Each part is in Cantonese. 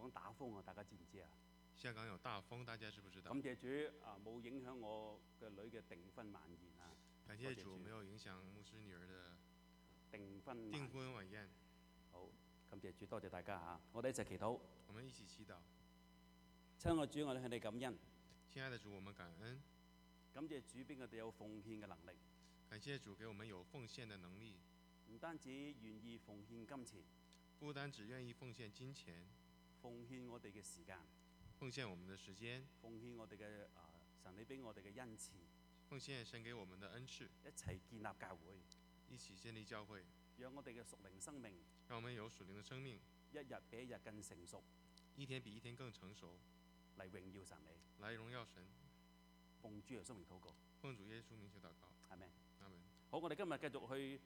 港打風啊，大家知唔知啊？ 香港有大風，大家知不知道？ 感謝主冇影響我嘅女嘅訂婚晚宴啊！ 感謝主沒有影響牧師女兒的訂婚晚宴。 好，感謝主，多謝大家嚇！我哋一齊祈禱。 我們一起祈禱。 親愛主，我哋向你感恩。 親愛的主，我們感恩。 感謝主俾我哋有奉獻嘅能力。 感謝主給我們有奉獻的能力。 唔單止願意奉獻金錢， 不單只願意奉獻金錢， 奉獻我哋嘅時間， 奉獻我們的時間， 奉獻我哋嘅神你俾我哋嘅恩賜， 奉獻神給我們的恩賜， 一齊建立教會， 一起建立教會， 讓我哋嘅屬靈生命， 讓我們有屬靈的生命， 一日比一日更成熟， 一天比一天更成熟， 嚟榮耀神你， 來榮耀神。 奉主耶穌名禱告， 奉主耶穌名求禱告。 阿們。 阿們。 好，我哋今日繼續去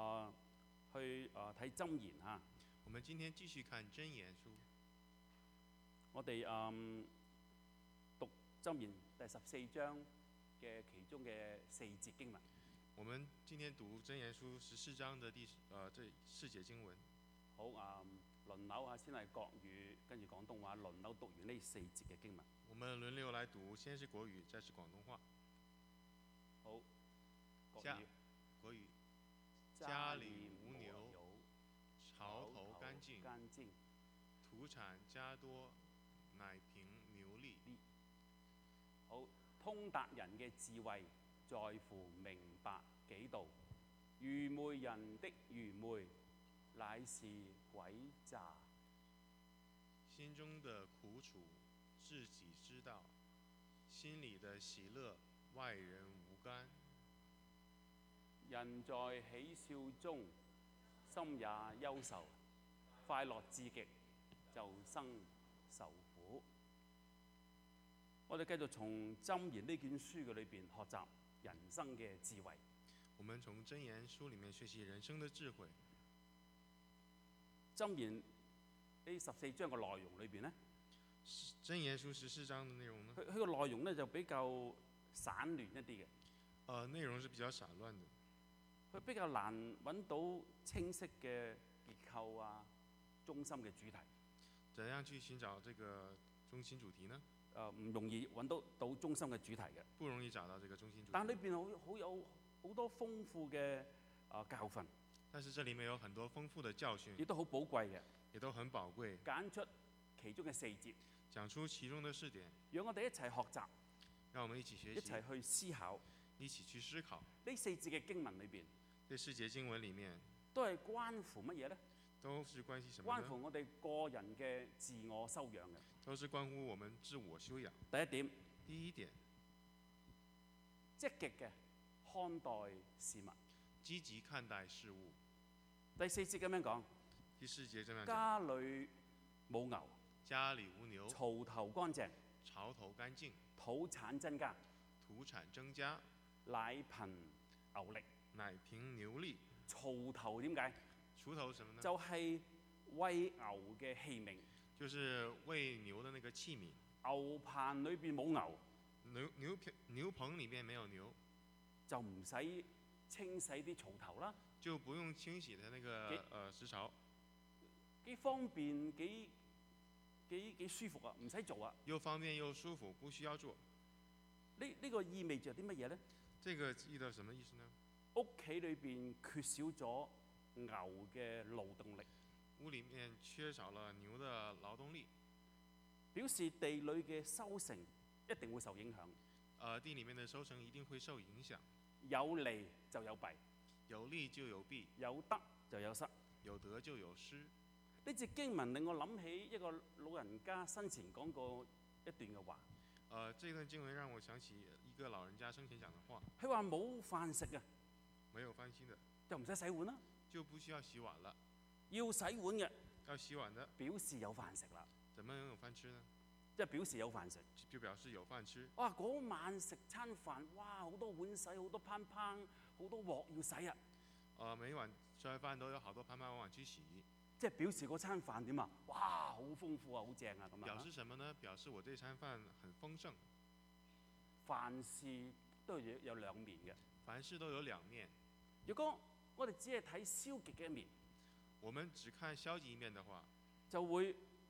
睇箴言嚇。 我們今天繼續看箴言書。 我哋讀箴言第14章嘅其中嘅4節經文。 我們今天讀箴言書14章的這4節經文。 好輪流啊，先係國語，跟住廣東話，輪流讀完呢4節嘅經文。 我們輪流來讀，先是國語，再是廣東話。 好，國語。 國語。家裏無牛，槽頭乾淨，土產加多，奶瓶牛利。 好，通達人嘅智慧在乎明白己道，愚昧人的愚昧乃是詭詐。 心中的苦楚自己知道，心裡的喜樂外人無干。 人在喜笑中，心也憂愁；快樂至極，就生愁苦。我哋繼續從箴言呢卷書嘅裏邊學習人生嘅智慧。 我們從箴言書裡面學習人生的智慧。 箴言呢14章嘅內容裏邊呢， 箴言書14章嘅內容呢？ 佢個內容呢就比較散亂一啲嘅。 內容是比較散亂的。 佢比較難揾到清晰嘅結構啊，中心嘅主題。 怎樣去尋找這個中心主題呢？ 唔容易揾到中心嘅主題嘅。 不容易找到這個中心主題。 但裏邊有好多豐富嘅教訓。 但是這裡面有很多豐富的教訓。 亦都好寶貴嘅。 也都很寶貴。 揀出其中嘅4節。 講出其中的4點。 讓我哋一齊學習。 讓我們一起學習。 一齊去思考。 一起去思考。 呢4節嘅經文裏邊。 這4節經文裡面都係關乎乜嘢呢？ 都是關係什麼呢？ 關乎我哋個人嘅自我修養嘅。 都是關乎我們自我修養。第一點， 積極嘅看待事物。 積極看待事物。 第4節咁樣講。 第4節這樣講。 家裏冇牛。 家裡無牛。 槽頭乾淨。 槽頭乾淨。土產增加。 土產增加。 奶貧牛力。 奶瓶牛利。 槽頭點解？ 槽頭什麼呢？ 就係餵牛嘅器皿。 就是餵牛的那個器皿。 牛棚裏邊冇牛。 牛棚裡面沒有牛， 就唔使清洗啲槽頭啦。 就不用清洗的那個食槽。 幾方便幾舒服啊，唔使做啊。 又方便又舒服，不需要做。 呢個意味着啲乜嘢呢？ 這個意味什麼意思呢？ 屋企裏邊缺少咗牛嘅勞動力。 屋裡面缺少了牛的勞動力， 表示地裏嘅收成一定會受影響。 地裡面的收成一定會受影響。 有利就有弊， 有利就有弊， 有得就有失， 有得就有失。 呢節經文令我諗起一個老人家生前講過一段嘅話。 這段經文讓我想起一個老人家生前講的話。 佢話冇飯食啊， 沒有飯吃的， 就唔使洗碗啦， 就不需要洗碗了。 要洗碗嘅， 要洗碗的， 表示有飯食啦。 怎麼能有飯吃呢？ 即係表示有飯食， 就表示有飯吃。 哇！嗰晚食餐飯，哇！好多碗洗，好多烹，好多鑊要洗啊！ 每晚吃完飯都有好多盤碗去洗。 即係表示嗰餐飯點啊？哇！好豐富啊，好正啊咁啊！ 表示什麼呢？表示我這餐飯很豐盛。 凡事都有兩面嘅。 凡事都有兩面。 如果我哋只係睇消極嘅一面， 我們只看消極一面的話， 就會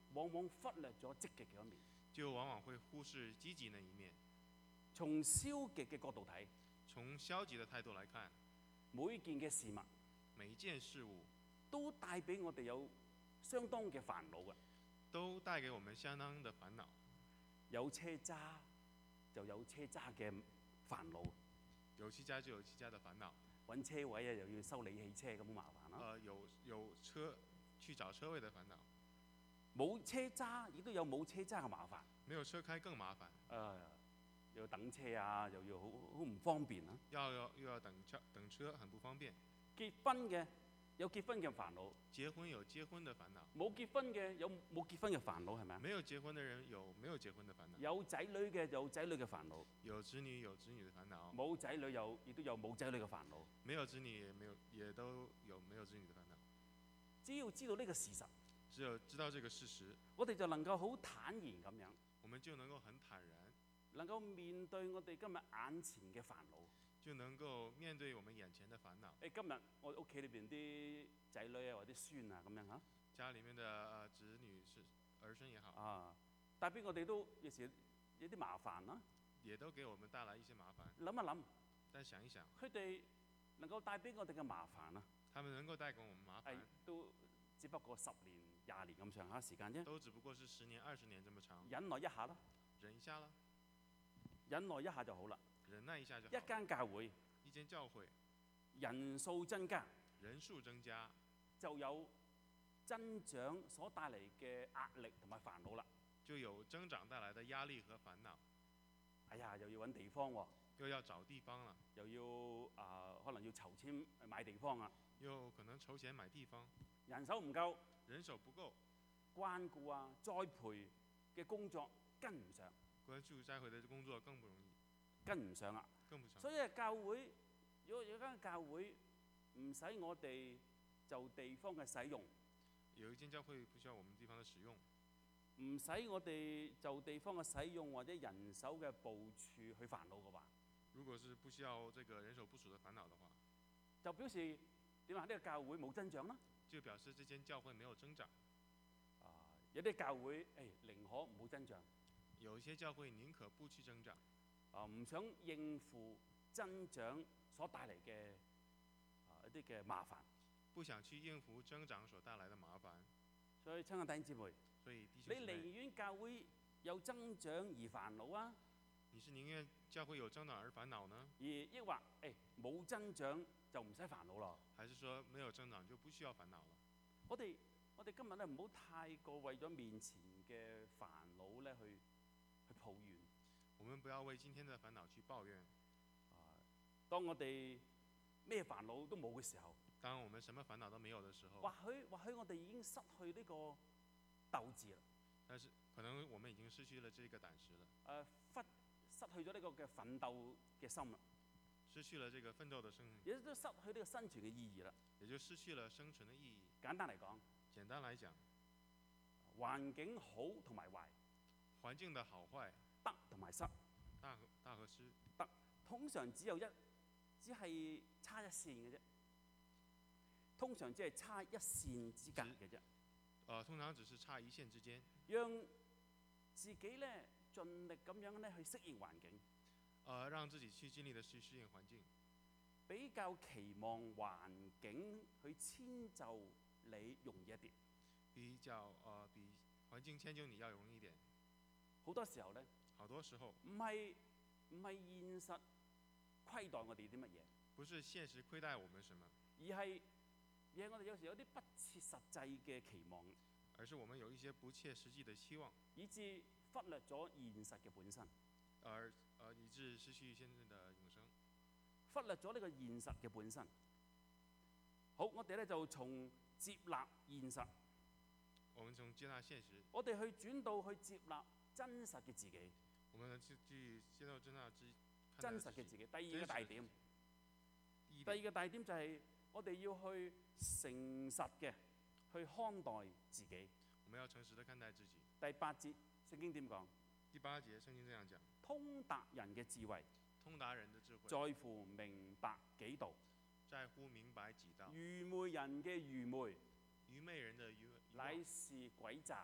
往往忽略咗積極嘅一面。 就往往會忽視積極那一面。 從消極嘅角度睇， 從消極的態度來看， 每件嘅事物每一件事物都帶俾我哋有相當嘅煩惱嘅。 都帶給我們相當的煩惱。 有車揸就有車揸嘅煩惱， 有汽車就有汽車的煩惱。 揾車位啊又要修理汽車咁好麻煩啦。 有車去找車位的煩惱。 冇車揸亦都有冇車揸嘅麻煩。 沒有車開更麻煩。 又要等車啊，又要好唔方便啊。 又要等車，很不方便。 結婚嘅有結婚嘅煩惱， 結婚有結婚的煩惱。 冇結婚嘅有冇結婚嘅煩惱，係咪啊？ 沒有結婚的人有沒有結婚的煩惱。 有仔女嘅有仔女嘅煩惱， 有子女有子女的煩惱。 冇仔女亦都有冇仔女嘅煩惱。 沒有子女也都有沒有子女的煩惱。 只要知道呢個事實， 只有知道這個事實， 我哋就能夠好坦然咁樣， 我們就能夠很坦然， 能夠面對我哋今日眼前嘅煩惱， 就能夠面對我們眼前的煩惱。 今日我屋企裏邊啲仔女啊或者孫啊咁樣嚇， 家裡面的子女是兒孫也好， 帶俾我哋都有時有啲麻煩啦， 也都給我們帶來一些麻煩。 諗一諗， 但想一想， 佢哋能夠帶俾我哋嘅麻煩啊， 他們能夠帶給我們麻煩， 都只不過10年、20年咁上下時間啫。 都只不過是10年、20年這麼長。 忍耐一下啦， 忍一下啦， 忍耐一下就好啦。 忍耐一下就好。 一間教會， 一間教會， 人數增加， 人數增加， 就有增長所帶嚟嘅壓力同埋煩惱啦。 就有增長帶來的壓力和煩惱。 哎呀，又要揾地方喎， 又要找地方啦， 又要可能要籌錢買地方啊， 又可能籌錢買地方， 人手唔夠， 人手不夠， 關顧啊、栽培嘅工作跟唔上， 關注栽培的工作更不容易， 跟唔上啊， 跟不上。 所以教會如果有間教會唔使我哋就地方嘅使用， 有一間教會不需要我們地方的使用， 唔使我哋就地方嘅使用或者人手嘅部署去煩惱嘅話， 如果是不需要這個人手部署的煩惱的話， 就表示點啊？呢個教會冇增長啦。 就表示這間教會沒有增長。 有啲教會寧可唔好增長， 有一些教會寧可不去增長， 唔想應付增長所帶嚟嘅一啲嘅麻煩， 不想去應付增長所帶來的麻煩。 所以親愛弟兄姊妹， 所以弟兄姊妹， 你寧願教會有增長而煩惱啊？ 你是寧願教會有增長而煩惱呢？ 抑或冇增長就唔使煩惱咯？ 還是說沒有增長就不需要煩惱了？ 我哋今日咧唔好太過為咗面前嘅煩惱咧去抱怨。 我們不要為今天的煩惱去抱怨。 當我哋咩煩惱都冇嘅時候， 當我們什麼煩惱都沒有的時候， 或許我哋已經失去呢個鬥志啦。 但是可能我們已經失去了這個膽識了。 失去咗呢個嘅奮鬥嘅心啦， 失去了這個奮鬥的心， 亦都失去呢個生存嘅意義啦。 也就失去了生存的意義。 簡單嚟講，環境好同埋壞， 環境的好壞， 得同埋失， 大和失， 得通常只係差一線嘅啫，通常只係差一線之間嘅啫。 通常只是差一線之間， 讓自己咧盡力咁樣咧去適應環境， 讓自己去盡力的去適應環境， 比較期望環境去遷就你容易一啲， 比環境遷就你要容易一點。 好多時候咧， 好多時候唔係現實虧待我哋啲乜嘢， 不是現實虧待我們什麼， 而係我哋有時有啲不切實際嘅期望， 而是我們有一些不切實際的期望， 以致忽略咗現實嘅本身， 以致失去現在的永生， 忽略咗呢個現實嘅本身。好，我哋咧就從接納現實， 我們從接納現實， 我哋去轉到去接納真實嘅自己， 我們去接納真實嘅自己。第二個大點，第二個大點就係我哋要去誠實嘅去看待自己。 我們要誠實的看待自己。 第8節聖經點講？ 第8節聖經這樣講： 通達人嘅智慧， 通達人的智慧， 在乎明白己道， 在乎明白己道。 愚昧人嘅愚昧， 愚昧人的愚昧， 乃是詭詐，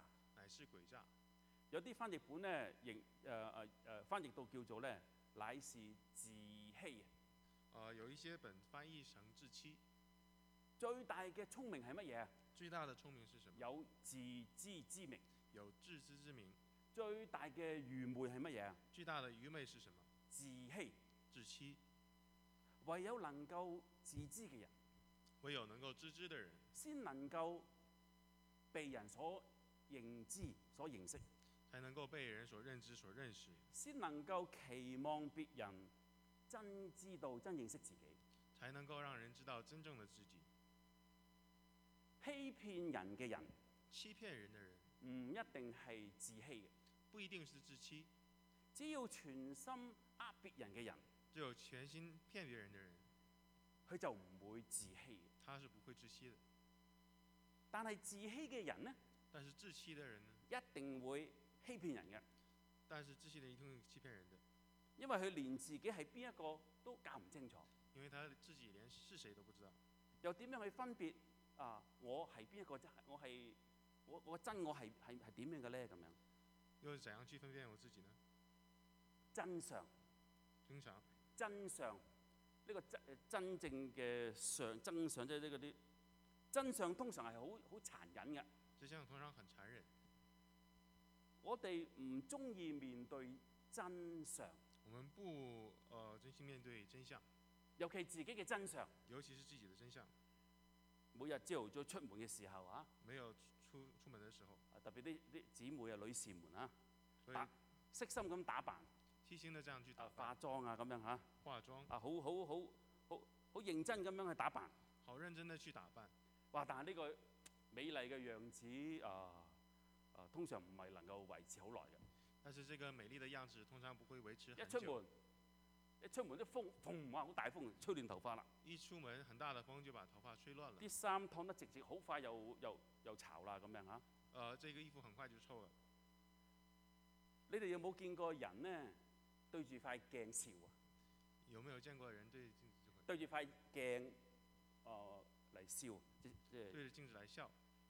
乃是詭詐。 有啲翻譯本咧，翻譯到叫做咧，乃是自欺。 有一些本翻譯成自欺。 最大嘅聰明係乜嘢啊？ 最大的聰明是什麼？ 有自知之明。 有自知之明。 最大嘅愚昧係乜嘢啊？ 最大的愚昧是什麼？ 自欺。 自欺。 唯有能夠自知嘅人， 唯有能夠自知的人， 先能夠被人所認知、所認識， 才能夠被人所認知、所認識， 先能夠期望別人真知道、真認識自己， 才能夠讓人知道真正的自己。 欺騙人嘅人， 欺騙人的人， 唔一定係自欺嘅， 不一定是自欺。 只要全心呃別人嘅人， 只有全心騙別人的人， 佢就唔會自欺嘅。 他是不會自欺的。 但係自欺嘅人呢， 但是自欺的人呢， 一定會欺騙人嘅。 但是自欺的人一定會欺騙人的， 因為佢連自己係邊一個都搞唔清楚。 因為他自己連是誰都不知道。 又點樣去分別我係邊一個？我係我真我係點樣嘅咧？咁樣又怎樣去分辨我自己呢？ 真相， 真相， 真相呢個真正嘅真相，即係呢嗰啲真相，通常係好殘忍嘅。 真相通常很殘忍。 我哋唔中意面對真相。 我們不真心面對真相， 尤其自己嘅真相。 尤其是自己的真相。 每日朝頭早出門嘅時候啊， 沒有出門的時候， 特別啲姊妹啊、女士們啊， 所以悉心咁打扮， 悉心的這樣去打扮， 化妝啊咁樣嚇， 化妝好認真咁樣去打扮， 好認真的去打扮。 哇！但係呢個美麗嘅樣子通常唔係能夠維持好耐嘅。 但是這個美麗的樣子通常不會維持很久。 一出門啲風，砰！哇！好大風，吹亂頭髮啦。 一出門很大的風就把頭髮吹亂了。 啲衫燙得直，好快又潮啦咁樣嚇。 這個衣服很快就臭了。 你哋有冇見過人呢對住塊鏡笑啊？ 有沒有見過人對住塊鏡嚟笑？ 對着鏡子來笑。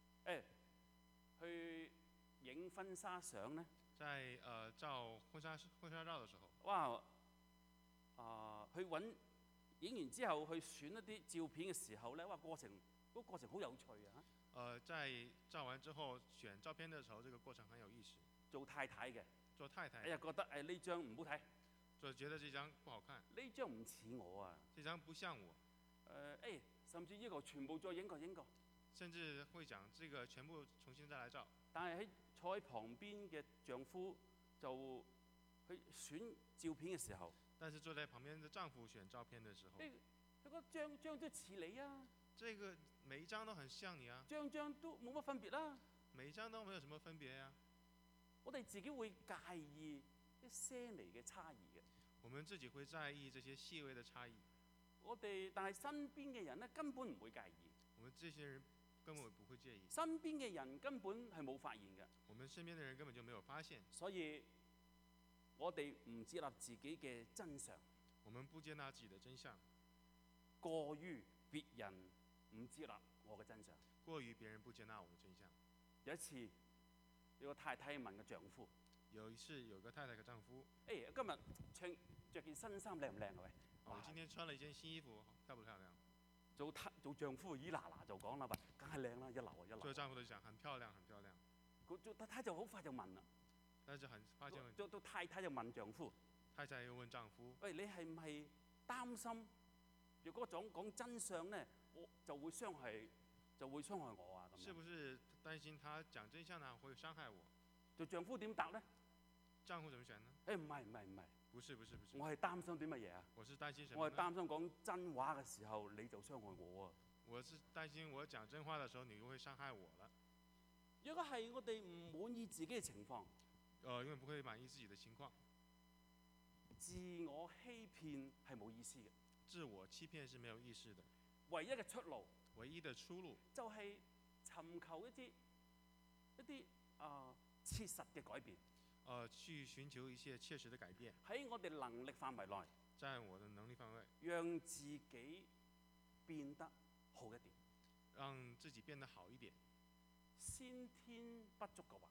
去影婚紗相呢？ 在照婚紗照的時候， 哇！去揾影完之後去選一啲照片嘅時候咧，哇！過程好有趣啊！ 在照完之後選照片的時候，這個過程很有意思。 做太太嘅， 做太太， 覺得呢張唔好睇， 就覺得這張不好看， 呢張唔似我啊， 這張不像我。 甚至呢個全部再影過， 甚至會講這個全部重新再來照。 但係坐喺旁邊嘅丈夫就去選照片嘅時候， 但是坐在旁邊的丈夫選照片的時候， 佢個張都似你啊， 這個每一張都很像你啊， 張都冇乜分別啦， 每一張都沒有什麼分別呀。 我哋自己會介意一些微嘅差異嘅， 我們自己會在意這些細微的差異。 但係身邊嘅人咧根本唔會介意。 我們這些人根本不會介意。 身邊嘅人根本係冇發現嘅。 我們身邊的人根本就沒有發現。 所以我哋唔接納自己嘅真相。 我們不接納自己的真相。 過於別人唔接納我嘅真相。 過於別人不接納我的真相。 有一次，有個太太問個丈夫。 有一次，有個太太嘅丈夫。 今日着件新衫靚唔靚啊？喂！ 我今天穿了一件新衣服，漂不漂亮？ 做丈夫咦嗱就講啦，喂，梗係靚啦，一流啊一流。 做丈夫就講很漂亮，很漂亮。 太就好快就問啦。 但是很發現。 到太太就問丈夫。 太太又問丈夫： 喂，你係唔係擔心，如果講真相呢，我就會傷害我啊？咁樣。 是不是擔心他講真相呢，會傷害我？ 做丈夫點答呢？ 丈夫怎麼選呢？ 唔係。不是。我係擔心啲乜嘢啊？ 我是擔心什麼？ 我係擔心講真話嘅時候你就傷害我啊！ 我是擔心我講真話嘅時候你就會傷害我了。 如果係我哋唔滿意自己嘅情況， 因為不會滿意自己嘅情況， 自我欺騙係冇意思嘅。 自我欺騙是沒有意思的。 唯一嘅出路，就係尋求一啲切實嘅改變。 去尋求一些切實的改變。 喺我哋能力範圍內， 在我的能力範圍， 讓自己變得好一點。 讓自己變得好一點。 先天不足嘅話，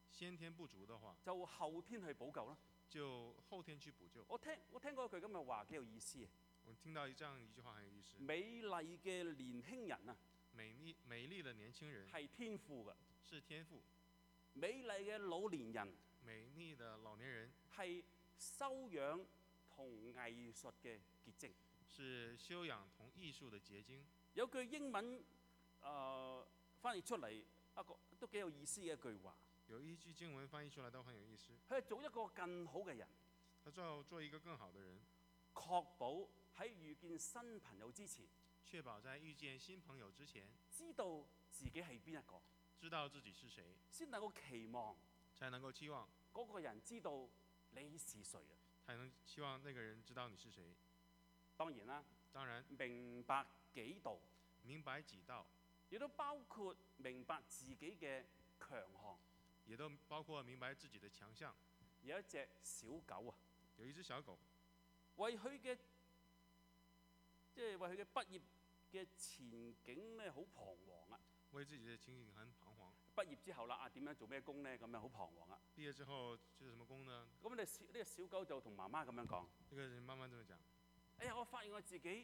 先天不足的話， 就後天去補救啦。 就後天去補救。 我聽過一句咁嘅話幾有意思。 我聽到這樣一句話很有意思。 美麗嘅年輕人啊， 美麗的年輕人係天賦嘅。 是天賦。 美麗嘅老年人， 美麗的老年人係修養同藝術嘅結晶。 是修養同藝術的結晶。 有句英文翻譯出嚟一個都幾有意思嘅一句話。 有一句經文翻譯出來都很有意思。 佢係做一個更好嘅人。 他要做一個更好的人， 確保喺遇見新朋友之前， 確保在遇見新朋友之前， 知道自己係邊一個， 知道自己是誰， 先能夠期望， 才能夠期望嗰個人知道你是誰啊。 才能希望那個人知道你是誰。 當然啦， 當然明白己道， 明白己道， 亦都包括明白自己嘅強項。 也都包括明白自己的強項。 有一隻小狗啊， 有一隻小狗， 為佢嘅為佢嘅畢業嘅前景咧，好彷徨啊！ 為自己的前景很彷徨。 畢業之後啦，點樣做咩工呢？咁樣好彷徨啊！ 畢業之後做什麼工呢？ 咁呢隻小狗就同媽媽咁樣講： 呢個人媽媽這麼講： 哎呀，我發現我自己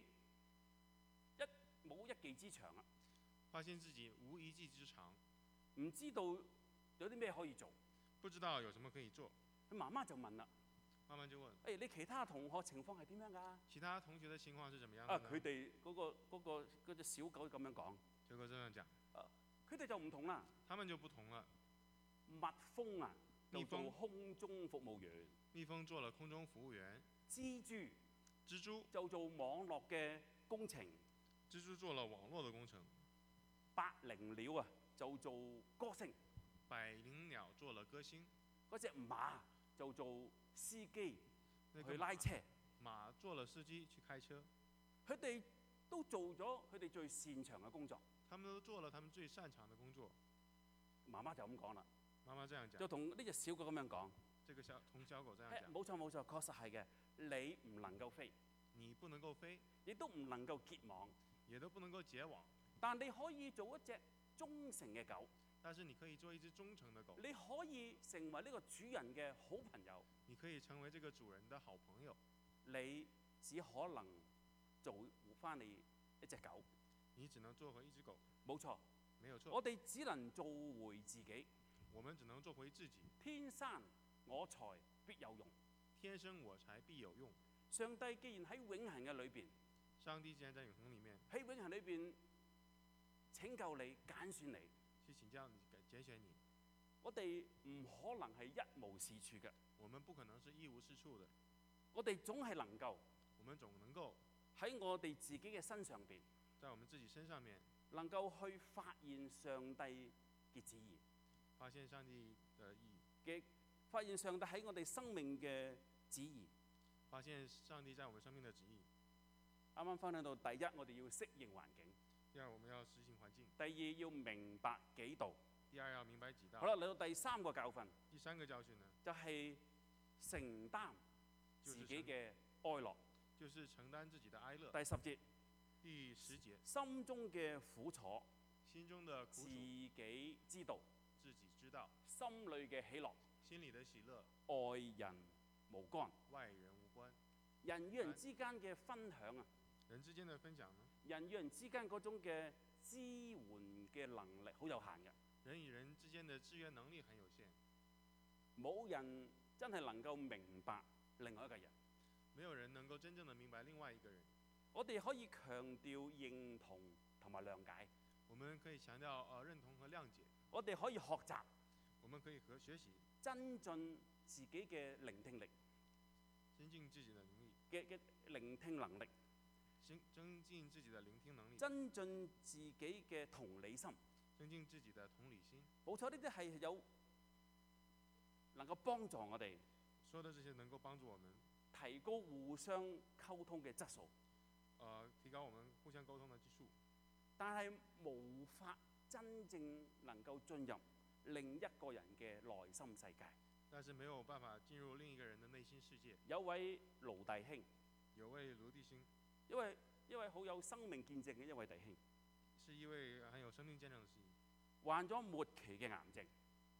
冇一技之長啊！ 發現自己無一技之長， 唔知道有啲咩可以做， 不知道有什麼可以做。 佢媽媽就問啦： 媽媽就問： 你其他同學情況係點樣㗎？ 其他同學的情況是怎麼樣的呢？ 佢哋嗰隻小狗咁樣講。 小狗這樣講。 佢哋就唔同啦。 他們就不同了。 蜜蜂啊，就做空中服務員。 蜜蜂做了空中服務員。 蜘蛛就做網絡嘅工程。 蜘蛛做了網絡的工程。 百靈鳥啊，就做歌星。 百靈鳥做了歌星。 嗰隻馬就做司機去拉車。 馬做了司機去開車。 佢哋都做咗佢哋最擅長嘅工作。 他們都做了他們最擅長的工作。 媽媽就咁講啦。 媽媽這樣講。 就同呢隻小狗咁樣講。 同小狗這樣講。 冇錯，確實係嘅。你唔能夠飛， 你不能夠飛， 亦都唔能夠結網， 也都不能夠結網。 但你可以做一隻忠誠嘅狗。 但是你可以做一隻忠誠的狗。 你可以成為呢個主人嘅好朋友。 你可以成為這個主人的好朋友。 你只可能做翻你一隻狗。 你只能做回一隻狗。 冇錯， 沒有錯。 我哋只能做回自己。 我們只能做回自己。 天生我材必有用。 天生我材必有用。 上帝既然喺永恆嘅裏邊， 上帝既然在永恆裡面， 喺永恆裏邊拯救你、揀選你， 去請教你、揀選你， 我哋唔可能係一無是處嘅。 我們不可能是一無是處的。 我哋總係能夠， 我們總能夠喺我哋自己嘅身上邊， 在我們自己身上面， 能夠去發現上帝嘅旨意， 發現上帝的意嘅發現上帝喺我哋生命嘅旨意， 發現上帝在我們生命的旨意。 啱啱分享到第一，我哋要適應環境； 第二，我們要適應環境； 第二，要明白己道； 第二，要明白己道。 好啦，嚟到第三個教訓。 第三個教訓呢， 就係承擔自己嘅哀樂。 就是承擔自己的哀樂。 第10節。 第10節。 心中嘅苦楚， 心中的苦楚， 自己知道。 自己知道。 心裏嘅喜樂， 心裏的喜樂， 外人無干。 外人無關。 人與人之間嘅分享啊， 人之間的分享呢？ 人與人之間嗰種嘅支援嘅能力好有限嘅。 人與人之間的支援能力很有限。 冇人真係能夠明白另外一個人。 沒有人能夠真正的明白另外一個人。 我哋可以強調認同同埋諒解。 我們可以強調認同和諒解。 我哋可以學習。 我們可以學習。 增進自己嘅聆聽力。 增進自己的能力。 嘅聆聽能力。 增進自己的聆聽能力。 增進自己嘅同理心。 增進自己的同理心。 冇錯，呢啲係有能夠幫助我哋。 說的這些能夠幫助我們提高互相溝通嘅質素。 提高我們互相溝通的技術。 但係無法真正能夠進入另一個人嘅內心世界。 但是沒有辦法進入另一個人的內心世界。 有位盧弟兄。 有位盧弟兄。 一位好有生命見證嘅一位弟兄。 是一位很有生命見證的事。 患咗末期嘅癌症。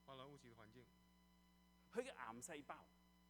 換了物體的環境， 佢嘅癌細胞，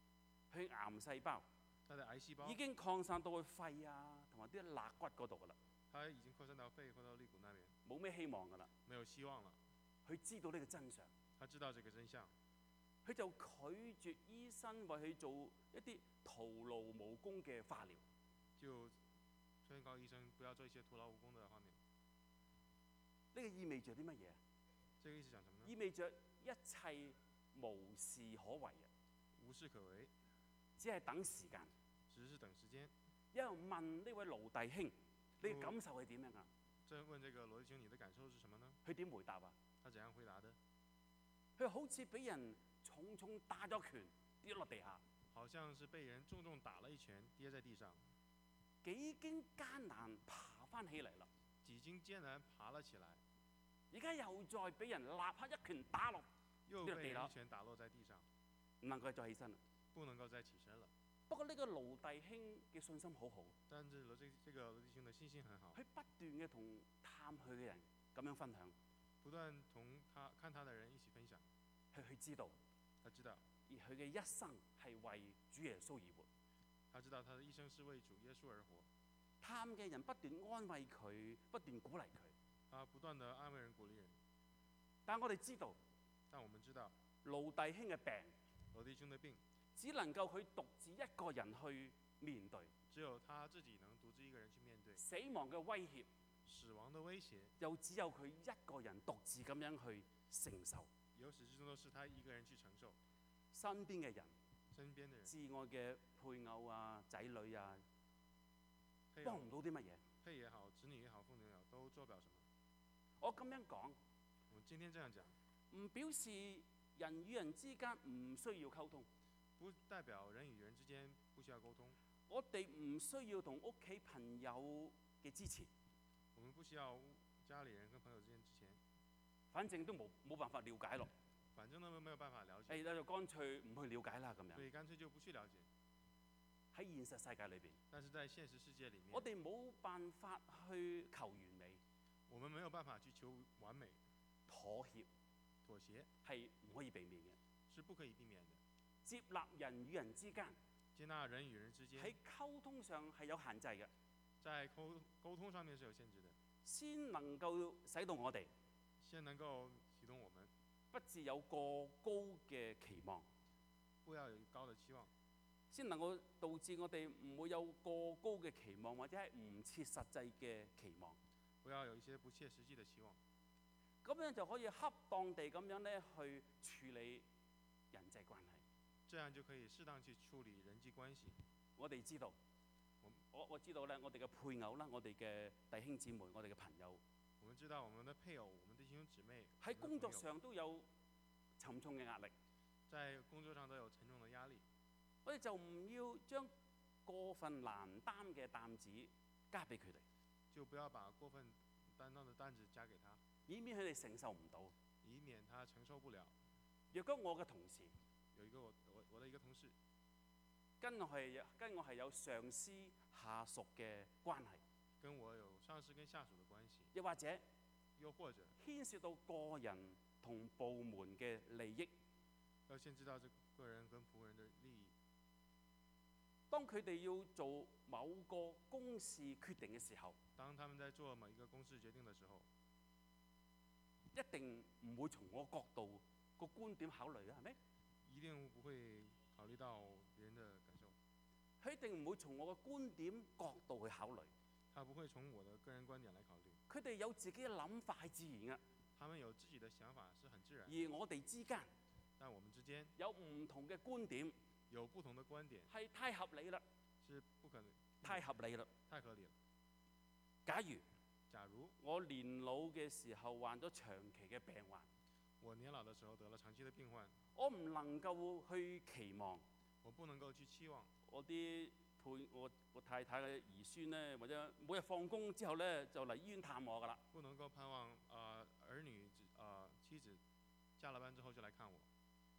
他的癌細胞已經擴散到去肺啊，同埋啲肋骨嗰度噶啦， 它已經擴散到肺或到肋骨那邊， 冇咩希望噶啦。 沒有希望了。 佢知道呢個真相， 他知道這個真相， 佢就拒絕醫生為佢做一啲徒勞無功嘅化療。 就勸告醫生不要做一些徒勞無功的化療。 呢個意味着啲乜嘢？ 這個意思講什麼呢？ 意味着一切無事可為啊！ 無事可為， 只係等時間。 只是等時間。 有人問呢位盧弟兄：你嘅感受係點樣啊？ 再問這個羅弟兄，你的感受是什麼呢？ 佢點回答啊？ 他怎樣回答的？ 佢好似俾人重重打咗拳，跌落地下。 好像是被人重重打了一拳，跌在地上。 幾經艱難爬翻起嚟啦， 幾經艱難爬了起來， 而家又再俾人立刻一拳打落， 又被人一拳打落在地上， 唔能夠再起身啦。 不能夠再起身了。 不過呢個盧弟兄嘅信心好好， 但是這個羅弟兄的信心很好， 佢不斷嘅同探佢嘅人咁樣分享， 不斷同他看他的人一起分享。 佢知道， 他知道， 而佢嘅一生係為主耶穌而活。 他知道他的一生是為主耶穌而活。 探嘅人不斷安慰佢，不斷鼓勵佢。 他不斷地安慰人、鼓勵人。 但我哋知道，盧弟兄嘅病， 羅弟兄的病， 只能夠佢獨自一個人去面對。 只有他自己能獨自一個人去面對。 死亡嘅威脅， 死亡的威脅， 又只有佢一個人獨自咁樣去承受。 由始至終都是他一個人去承受。 身邊嘅人，至愛嘅配偶啊、仔女啊，幫唔到啲乜嘢。 配也好，子女也好，父母也好，都做不了什麼。 我咁樣講， 我今天這樣講， 唔表示人與人之間唔需要溝通， 不代表人與人之間不需要溝通。 我哋唔需要同屋企朋友嘅支持， 我們不需要家裡人跟朋友之間支持， 反正都冇辦法了解咯。 反正都沒有辦法了解， 就乾脆唔去了解啦咁樣。 所以乾脆就不去了解。 喺現實世界裏邊， 但是在現實世界裡面， 我哋冇辦法去求完美， 我們沒有辦法去求完美。 妥協係唔可以避免嘅， 是不可以避免的。 接納人與人之間， 接納人與人之間喺溝通上係有限制嘅， 在溝通上面是有限制的， 先能夠使到我哋先能夠啟動我們， 不致有過高嘅期望， 不要有高的期望， 先能夠導致我哋唔會有過高嘅期望，或者係唔切實際嘅期望， 不要有一些不切實際的期望。 咁樣就可以恰當地咁樣咧去處理人際關係。 這樣就可以適當去處理人際關係。 我哋知道，我知道咧，我哋嘅配偶啦，我哋嘅弟兄姊妹，我哋嘅朋友， 我們知道我們的配偶、我們的弟兄姊妹喺工作上都有沉重嘅壓力， 在工作上都有沉重的壓力。 我哋就唔要將過分難擔嘅擔子加俾佢哋， 就不要把過分擔當的擔子加給他， 以免佢哋承受唔到， 以免他承受不了。 若果我嘅同事有一個我的一個同事， 跟我係有上司下屬嘅關係， 跟我有上司跟下屬的關係， 又或者牽涉到個人同部門嘅利益， 要先知道這個人跟僕人的利益。 當佢哋要做某個公事決定嘅時候， 當他們在做某一個公事決定的時候， 一定唔會從我角度個觀點考慮啊，係咪？ 一定不會考慮到別人的感受。 佢一定唔會從我嘅觀點角度去考慮。 他不會從我的個人觀點來考慮。 佢哋有自己嘅諗法係自然嘅。 他們有自己的想法是很自然。 而我哋之間， 但我們之間有唔同嘅觀點， 有不同的觀點， 係太合理啦。 是不可能。 太合理啦。 太合理了。 假如我年老嘅時候患咗長期嘅病患， 我年老的時候得了長期的病患， 我唔能夠去期望， 我不能夠去期望我太太嘅兒孫咧，或者每日放工之後咧就嚟醫院探我噶啦。 不能夠盼望兒女妻子下了班之後就來看我。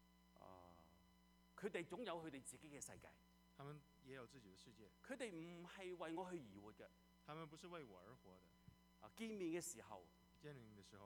佢哋總有佢哋自己嘅世界。 他們也有自己的世界。 佢哋唔係為我去而活嘅。 他們不是為我而活的。 見面嘅時候，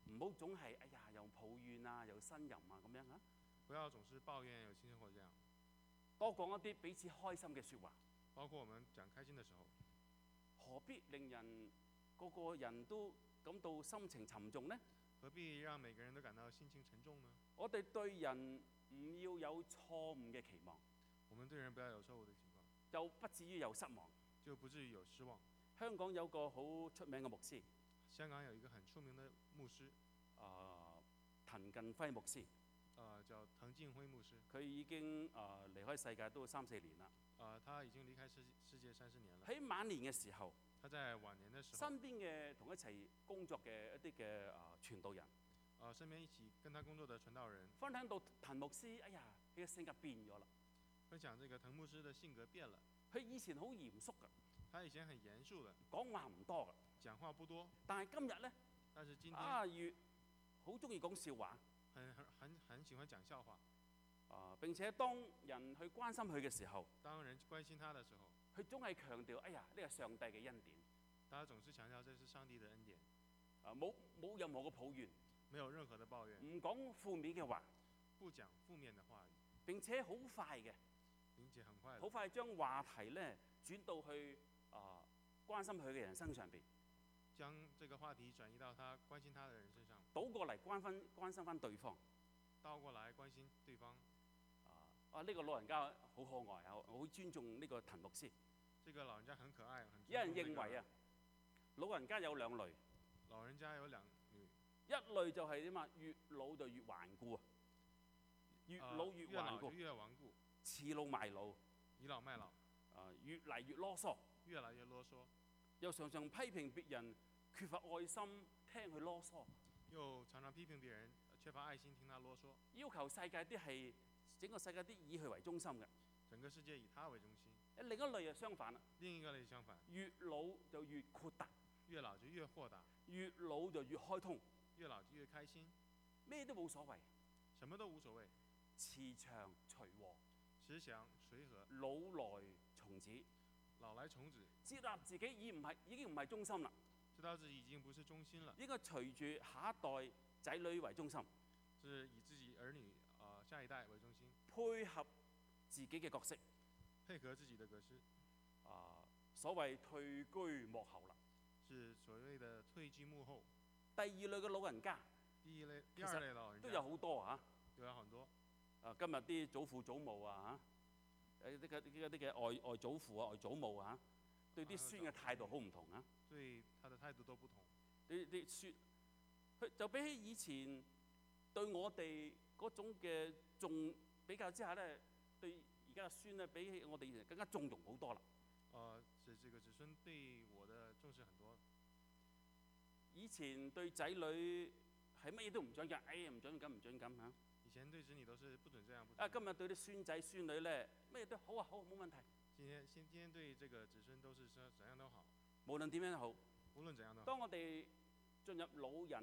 唔好總係哎呀又抱怨啊，又呻吟啊咁樣啊， 不要總是抱怨有性生活這樣， 多講一啲彼此開心嘅説話。 包括我們講開心的時候， 何必令人個個人都感到心情沉重呢？ 何必讓每個人都感到心情沉重呢？ 我哋對人唔要有錯誤嘅期望， 我們對人不要有錯誤的情況， 就不至於有失望。 就不至於有失望。 香港有個好出名嘅牧師， 香港有一個很出名的牧師， 滕近輝牧師， 叫滕近輝牧師。 佢已經離開世界都3、4年啦。 他已經離開世界30年了。 喺晚年嘅時候， 他在晚年的時候， 身邊嘅同一齊工作嘅一啲嘅傳道人， 身邊一起跟他工作的傳道人， 分享到滕牧師，哎呀，佢嘅性格變咗啦。 分享這個滕牧師的性格變了。 佢以前好嚴肅㗎， 他以前很嚴肅的， 講話唔多㗎， 講話不多。 但係今日呢， 但是今天越好中意講笑話， 很喜歡講笑話。 並且當人去關心佢嘅時候， 當人關心他的時候， 佢總係強調，哎呀，呢個上帝嘅恩典。 他總是強調這是上帝的恩典。 冇任何嘅抱怨， 沒有任何的抱怨， 唔講負面嘅話， 不講負面的話語， 並且好快嘅， 並且很快， 好快將話題咧轉到去關心佢嘅人身上邊， 將這個話題轉移到他關心他的人身上， 倒過嚟關心翻對方， 倒過來關心對方。 呢個老人家好可愛啊！我好尊重呢個滕牧師。 這個老人家很可愛，很有人認為啊，老人家有2類。 老人家有2類， 一類就係點啊？越老就越頑固啊，越老越頑固， 越頑固， 恃老賣老， 倚老賣老， 越嚟越囉嗦， 越來越囉嗦， 又常常批評別人缺乏愛心，聽佢囉嗦， 又常常批評別人缺乏愛心，聽他囉嗦， 要求世界啲係整個世界啲以佢為中心嘅， 整個世界以他為中心。 另一類就相反啦， 另一個類相反， 越老就越豁達， 越老就越豁達， 越老就越開通， 越老就越開心， 咩都冇所謂， 什麼都無所謂， 慈祥隨和， 慈祥隨和， 老來從子， 老來從子， 接納自己已經唔係中心啦， 知道自己已經不是中心了， 應該隨住下一代仔女為中心， 是以自己兒女下一代為中心， 配合自己嘅角色， 配合自己的角色， 所謂退居幕後啦， 是所謂的退居幕後。 第2類嘅老人家， 第二類老人家都有好多嚇， 都有很多。 今日啲祖父祖母啊嚇，啲嘅外祖父啊外祖母啊，對啲孫嘅態度好唔同啊。 對他的態度都不同。 啲孫，佢就比起以前對我哋嗰種嘅比較之下咧，對而家嘅孫咧，比起我哋以前更加縱容好多啦。 這個子孫對我的重視很多。 以前對仔女係乜嘢都唔準㗎，哎呀唔準咁嚇。 以前對子女都是不准這樣不准。 今日對啲孫仔孫女咧，乜嘢都好啊，好冇問題。 今天對這個子孫都是說怎樣都好。 無論點樣好， 無論怎樣都好。 當我哋進入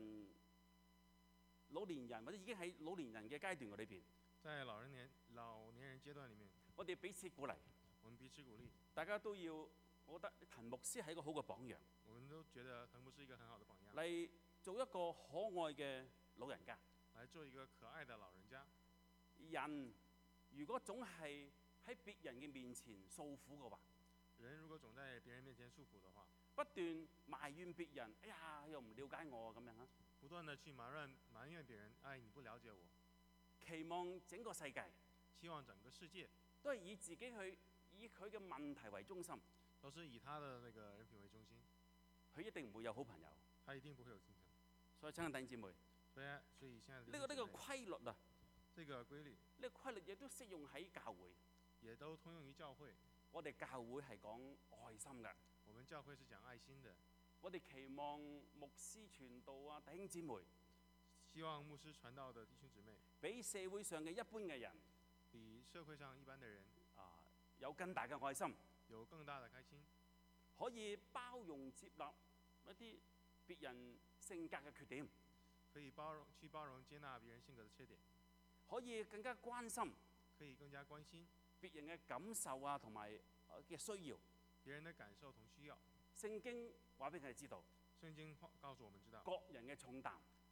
老年人或者已經喺老年人嘅階段嘅裏邊， 在老年人階段裡面， 我哋彼此鼓勵， 我們彼此鼓勵， 大家都要，我覺得滕牧師係一個好嘅榜樣。 我們都覺得滕牧師一個很好的榜樣。 嚟做一個可愛嘅老人家， 來做一個可愛的老人家。 人如果總係喺別人嘅面前訴苦嘅話， 人如果總在別人面前訴苦的話， 不斷埋怨別人，哎呀又唔了解我咁樣嚇， 不斷地去埋怨別人，哎你不了解我， 期望整個世界， 希望整個世界都係以佢嘅問題為中心， 都是以他的那個人品為中心， 佢一定唔會有好朋友， 他一定不會有親朋。 所以親愛弟兄姊妹， 所以現在呢個規律啊， 這個規律， 呢個規律亦都適用喺教會， 也都通用於教會。 我哋教會係講愛心㗎， 我們教會是講愛心的。 我哋期望牧師傳道啊，弟兄姊妹， 希望牧師傳道的弟兄姊妹， 比社會上嘅一般嘅人， 比社會上一般的人有更大嘅愛心， 有更大的開心， 可以包容接納一啲別人性格嘅缺點， 可以包容接納別人性格的缺點， 可以更加關心， 可以更加關心別人嘅感受啊同埋嘅需要， 別人的感受同需要。 聖經話俾佢哋知道， 聖經告訴我們知道， 各人嘅重擔，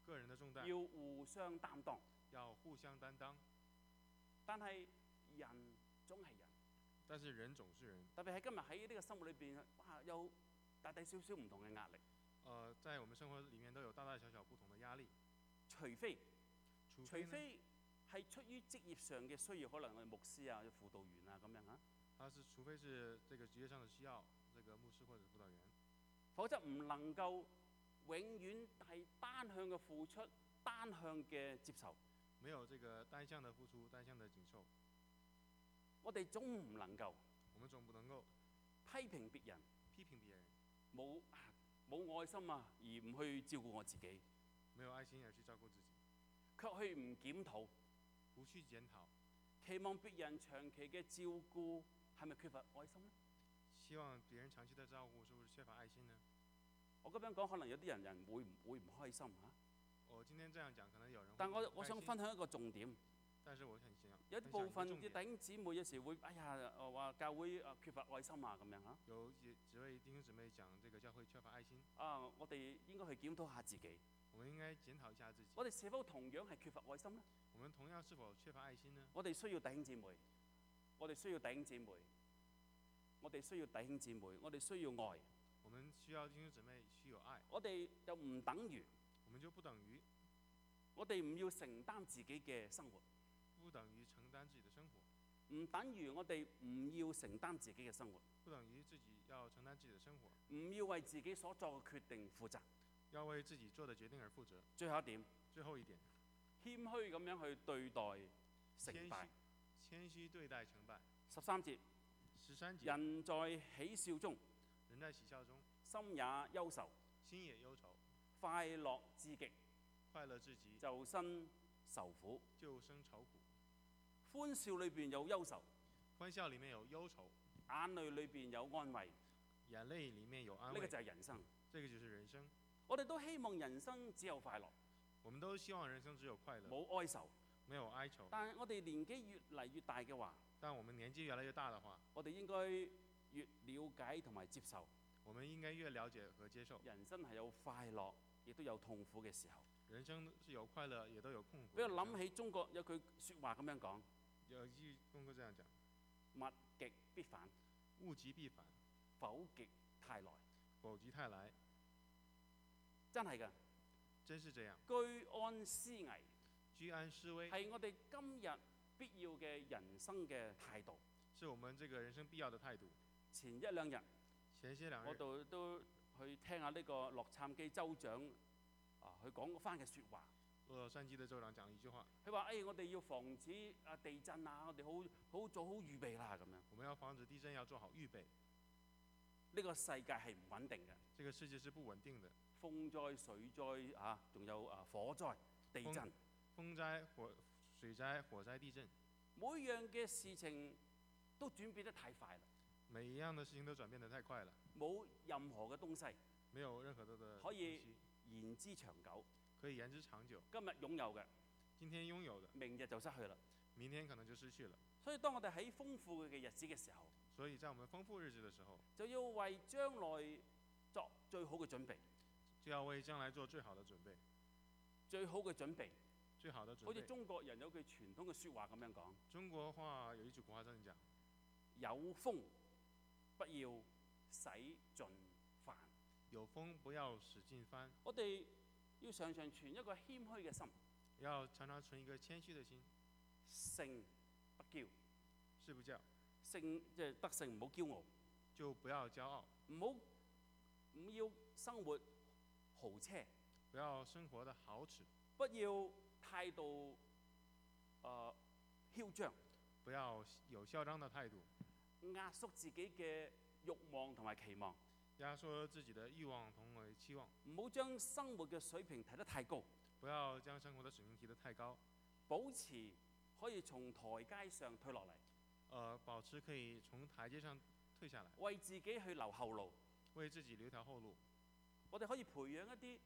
個人的重擔， 要互相擔當。 要互相擔當。 但係人總係人， 但是人總是人， 特別喺今日喺呢個生活裏邊，哇，有大大小小唔同嘅壓力。 在我們生活裡面都有大大小小不同的壓力。 除非除非係出於職業上嘅需要，可能我哋牧師啊、輔導員啊咁樣嚇。 除非是這個職業上的需要，這個牧師或者輔導員， 否則唔能夠永遠係單向嘅付出、單向嘅接受。 沒有這個單向的付出、單向的緊受。 我哋總唔能夠， 我們總不能夠批評別人， 批評別人， 冇愛心啊，而唔去照顧我自己， 沒有愛心而去照顧自己， 卻去唔檢討， 不去檢討， 期望別人長期嘅照顧係咪缺乏愛心呢？ 希望別人長期的照顧是不是缺乏愛心呢？ 我咁樣講，可能有啲人會唔開心嚇。 我今天這樣講，可能有人會但我想分享一個重點。 但是我很想有啲部分嘅弟兄姊妹有時會，哎呀，話教會缺乏愛心啊咁樣嚇。 有幾位弟兄姊妹講這個教會缺乏愛心。 我哋應該去檢討下自己。 我們應該檢討一下自己。 我哋是否同樣係缺乏愛心呢？ 我們同樣是否缺乏愛心呢？ 我哋需要弟兄姊妹，我哋需要弟兄姊妹，我哋需要弟兄姊妹，我哋需要愛。 我們需要弟兄姊妹，需要愛。 我哋就唔等於， 我們就不等於， 我哋唔要承擔自己嘅生活。 不等於承擔自己的生活， 唔等於我哋唔要承擔自己嘅生活， 不等於自己要承擔自己的生活， 唔要為自己所作嘅決定負責， 要為自己做的決定而負責。 最後一點， 最後一點， 謙虛咁樣去對待成敗， 謙虛對待成敗。 13節，人在喜笑中， 人在喜笑中， 心也憂愁， 心也憂愁， 快樂至極， 快樂至極， 就生愁苦， 就生愁苦。 歡笑裏邊有憂愁， 歡笑裡面有憂愁， 眼淚裏邊有安慰， 眼淚裡面有安慰。 呢個就係人生， 這個就是人生。 我哋都希望人生只有快樂， 我們都希望人生只有快樂， 冇哀愁， 沒有哀愁。 但係我哋年紀越嚟越大嘅話， 但我們年紀越來越大的話， 我哋應該越了解同埋接受。 我們應該越了解和接受。 人生係有快樂，亦都有痛苦嘅時候。 人生是有快樂，也都有痛苦。 俾我諗起中國有句説話咁樣講。 有一句中國這樣講： 物極必反， 物極必反， 否極泰來。 否極泰來， 真係㗎， 真是這樣。 居安思危， 居安思危係我哋今日必要嘅人生嘅態度。 是我們這個人生必要的態度。 前一兩日，我都去聽下呢個洛杉磯州長佢講翻嘅説話。 洛杉磯的州長講了一句話， 佢話：我哋要防止地震啊，我哋好做好預備啦咁樣。 我們要防止地震，要做好預備。 呢個世界係唔穩定嘅。 這個世界是不穩定的。 風災、水災仲有火災、地震。 風災、水災、火災、地震。 每樣嘅事情都轉變得太快啦。 每一樣的事情都轉變得太快了。 冇任何嘅東西， 沒有任何的可以言之長久。 可以言之長久。 今日擁有嘅， 今天擁有的， 明日就失去啦。 明天可能就失去了。 所以當我哋喺豐富嘅日子嘅時候， 所以在我們豐富日子嘅時候， 就要為將來作最好嘅準備。 就要為將來做最好的準備。 最好嘅準備。 最好的準備。 好似中國人有句傳統嘅説話咁樣講。 中國話有一句古話這樣講： 有風不要使盡帆。 有風不要使盡帆。 我哋要常常存一個謙虛嘅心。 要常常存一個謙虛的心。 勝不驕。 勝不驕。 勝即係得勝，唔好驕傲。 就不要驕傲。 唔要生活豪車。 不要生活的豪侈。 不要態度囂張。 不要有囂張的態度。 壓縮自己嘅慾望同埋期望。 壓縮自己的慾望同埋期望。 唔好將生活嘅水平提得太高。 不要將生活的水平提得太高。 保持可以從台階上退落嚟。 保持可以從台階上退下來。 為自己去留後路。 為自己留條後路。 我哋可以培養一啲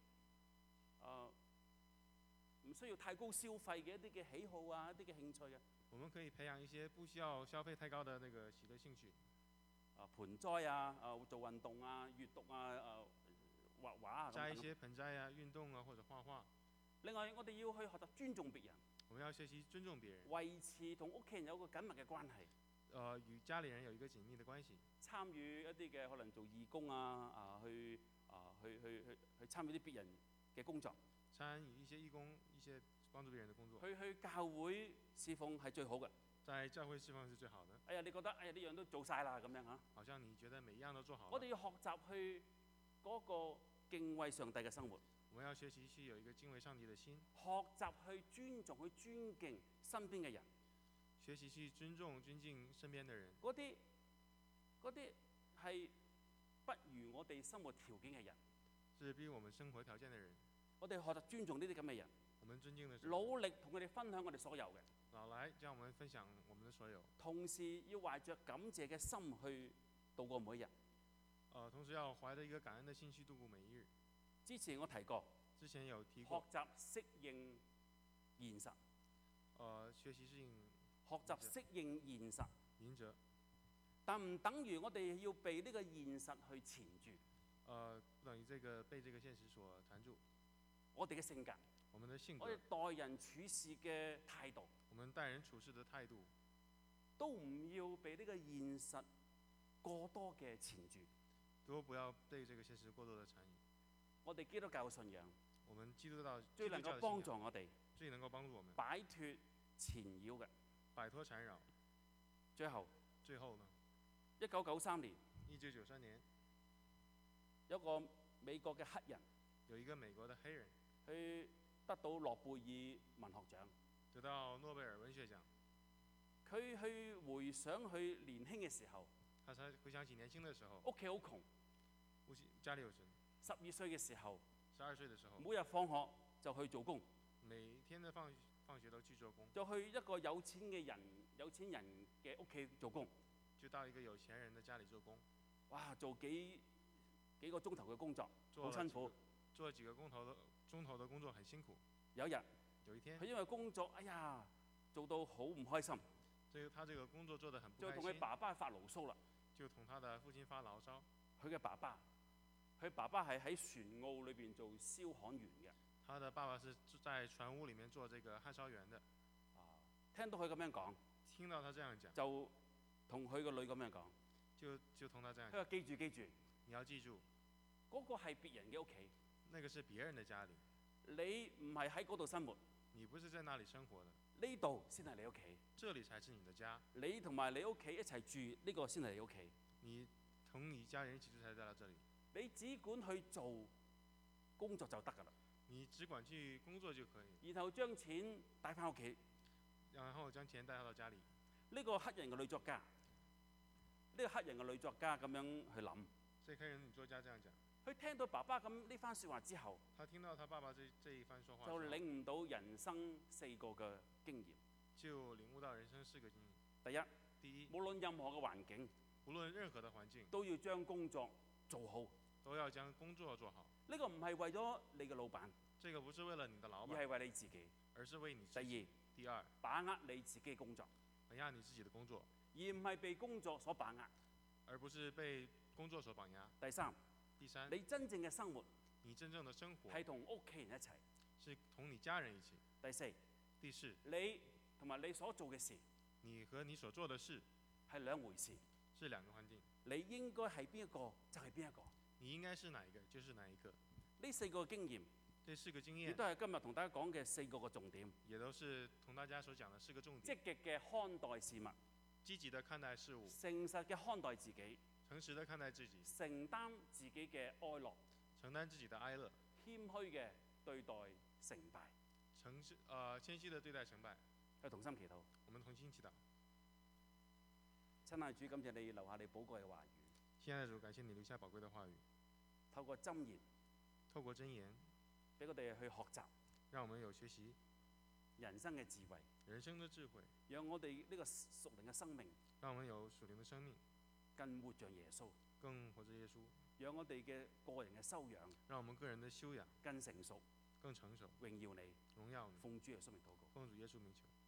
唔需要太高消費嘅一啲嘅喜好啊，一啲嘅興趣嘅。 我們可以培養一些不需要消費太高的那個喜樂興趣。 盆栽啊，做運動啊，閱讀啊，畫畫啊。 加一些盆栽啊，運動啊，或者畫畫。 另外，我哋要去學習尊重別人， 我們要學習尊重別人， 維持同屋企人有個緊密嘅關係。 與家裡人有一個緊密的關係。 參與一啲嘅可能做義工去參與啲別人嘅工作， 參與一些義工，一些幫助別人的工作。 去教會侍奉係最好嘅。 在教會侍奉是最好的。 哎呀，你覺得哎呀呢樣都做晒啦咁樣嚇？ 好像你覺得每一樣都做好了。 我哋要學習去嗰個敬畏上帝嘅生活。 我們要學習去有一個敬畏上帝的心。 學習去尊重、去尊敬身邊嘅人。 學習去尊重、尊敬身邊的人。 嗰啲係不如我哋生活條件嘅人， 是比我們生活條件的人。 我哋學習尊重呢啲咁嘅人。 我們尊敬的努力同佢哋分享我哋所有嘅。 老來將我們分享我們的所有。 同時要懷着感謝嘅心去度過每一日。 同時要懷着一個感恩的心去度過每一日。 之前我提過。 之前有提過。 學習適應現實。 學習適應。 學習適應現實。 忍者。 但唔等於我哋要被呢個現實去纏住。 不等於被這個現實所纏住。 我哋嘅性格。 我們的性格。 我哋待人處事嘅態度。 我們待人處事的態度。 都唔要被呢個現實過多嘅纏住。 都不要被這個現實過多的纏住。 我哋基督教嘅信仰。 我們基督教最能夠幫助我哋。 最能夠幫助我們。 擺脫纏繞嘅。 擺脫纏繞。最後呢 ？1993年。 1993年。 有個美國嘅黑人。 有一個美國的黑人。 佢得到諾貝爾文學獎。 得到諾貝爾文學獎。 佢去回想佢年輕嘅時候。 他才回想起年輕的時候。 屋企好窮。 家裡有窮。 12歲嘅時候。 12歲的時候。 每日放學就去做工。 每天的放學都去做工。 就去一個有錢人嘅屋企做工。 就到一個有錢人的家裡做工。 哇！做幾個鐘頭嘅工作，好辛苦。 做幾個鐘頭的工作很辛苦。 有一天，佢因為工作，哎呀，做到好唔開心。 他這個工作做得很不開心。 就同佢爸爸發牢騷啦。 就同他的父親發牢騷。 佢爸爸係喺船塢裏邊做燒焊員嘅。 他的爸爸是在船塢裡面做這個焊燒員的。 聽到佢咁樣講。 聽到他這樣講。 就同佢個女咁樣講。 就同他這樣講。 佢話記住。 你要記住。 嗰個係別人嘅屋企。 那個是別人的家裡。 你唔係喺嗰度生活。 你不是在那裡生活的。 呢度先係你屋企。 這裡才是你的家。 你同埋你屋企一齊住，呢個先係你屋企。 你同你家人一起住才到這裡。 你只管去做工作就得㗎啦。 你只管去工作就可以。 然後將錢帶翻屋企。 然後將錢帶到家裡。 呢個黑人嘅女作家，咁樣去諗。 這黑人女作家這樣講。 佢聽到爸爸咁呢番説話之後， 他聽到他爸爸這一番說話， 就領悟到人生4個嘅經驗。 就領悟到人生4個經驗。第一， 無論任何嘅環境， 無論任何的環境， 都要將工作做好。 都要將工作做好。 呢個唔係為咗你嘅老闆， 這個不是為了你的老闆， 而係為你自己， 而是為你自己。第二， 把握你自己工作， 把握你自己的工作， 而唔係被工作所把握， 而不是被工作所綁壓。 第三，你真正嘅生活， 你真正的生活係同屋企人一齊， 是同你家人一起。第四， 你同埋你所做嘅事， 你和你所做的事係兩回事， 是兩個環境。 你應該係邊一個就係邊一個， 你應該是哪一個就是哪一個。 呢4個經驗， 這4個經驗， 亦都係今日同大家講嘅4個嘅重點， 也都是同大家所講的4個重點。 積極嘅看待事物， 積極的看待事物， 誠實嘅看待自己， 誠實的看待自己， 承擔自己嘅哀樂， 承擔自己的哀樂， 謙虛嘅對待成敗， 謙虛的對待成敗。 去同心祈禱。 我們同心祈禱。 親愛主，感謝你留下你寶貴嘅話語。 親愛的主，感謝你留下寶貴的話語。 透過箴言，俾我哋去學習， 讓我們有學習人生嘅智慧， 讓我哋呢個屬靈嘅生命， 讓我們有屬靈的生命， 更活像耶穌，讓我哋嘅個人嘅修養， 讓我們個人的修養更成熟， 榮耀你， 奉主耶穌名禱告。 奉主耶穌名求。